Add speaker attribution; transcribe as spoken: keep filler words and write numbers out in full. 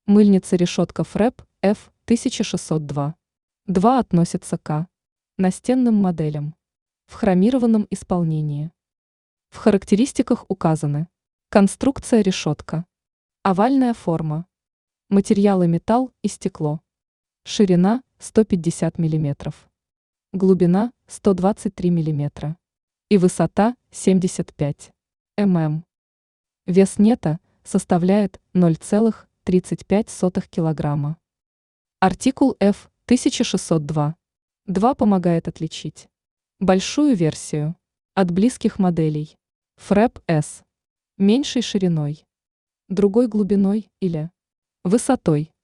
Speaker 1: Мыльница решетка фрэп эф тысяча шестьсот два. два относится к настенным моделям в хромированном исполнении. В характеристиках указаны: конструкция решетка, овальная форма, материалы металл и стекло, ширина сто пятьдесят миллиметров, глубина сто двадцать три миллиметра и высота семьдесят пять миллиметров. Вес нета составляет ноль целых тридцать пять сотых килограмма. Артикул эф тысяча шестьсот два. два помогает отличить большую версию от близких моделей фрэп эс меньшей шириной, другой глубиной или высотой.